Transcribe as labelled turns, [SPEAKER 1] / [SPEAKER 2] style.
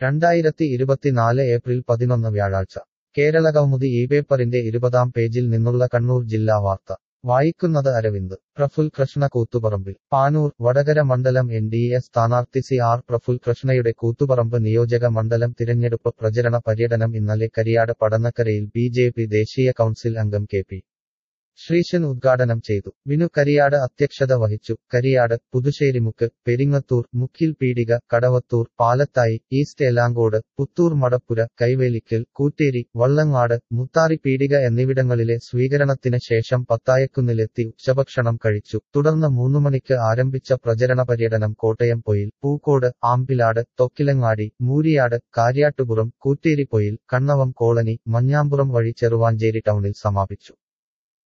[SPEAKER 1] 2024 April 11 വ്യാഴാഴ്ച കേരളകൗമുദി ഈ പേപ്പറിന്റെ 20-ാം പേജിൽ നിന്നുള്ള കണ്ണൂർ ജില്ലാ വാർത്ത വായിക്കുന്നത് അരവിന്ദ്. പ്രഫുൽ കൃഷ്ണ കൂത്തുപറമ്പിൽ. പാനൂർ വടകര മണ്ഡലം NDA സ്ഥാനാർത്ഥി CR പ്രഫുൽ കൃഷ്ണയുടെ കൂത്തുപറമ്പ് നിയോജക മണ്ഡലം തിരഞ്ഞെടുപ്പ് പ്രചരണ പര്യടനം ഇന്നലെ കരിയാട് പടന്നക്കരയിൽ BJP ദേശീയ കൗൺസിൽ അംഗം KP ശ്രീശൻ ഉദ്ഘാടനം ചെയ്തു. വിനു കരിയാട് അധ്യക്ഷത വഹിച്ചു. കരിയാട്, പുതുശ്ശേരിമുക്ക്, പെരിങ്ങത്തൂർ, മുക്കിൽ പീടിക, കടവത്തൂർ, പാലത്തായി, ഈസ്റ്റ് എലാങ്കോട്, പുത്തൂർ മടപ്പുര, കൈവേലിക്കൽ, കൂറ്റേരി, വള്ളങ്ങാട്, മുത്താറി പീടിക എന്നിവിടങ്ങളിലെ സ്വീകരണത്തിന് ശേഷം പത്തായക്കുന്നിലെത്തി ഉച്ചഭക്ഷണം കഴിച്ചു. തുടർന്ന് 3 മണിക്ക് ആരംഭിച്ച പ്രചരണ പര്യടനം കോട്ടയം പൊയിൽ, പൂക്കോട്, ആമ്പിലാട്, തൊക്കിലങ്ങാടി, മൂരിയാട്, കാര്യാട്ടുപുറം, കൂറ്റേരി പൊയിൽ, കണ്ണവം കോളനി, മഞ്ഞാമ്പുറം വഴി ചെറുവാഞ്ചേരി ടൗണിൽ സമാപിച്ചു.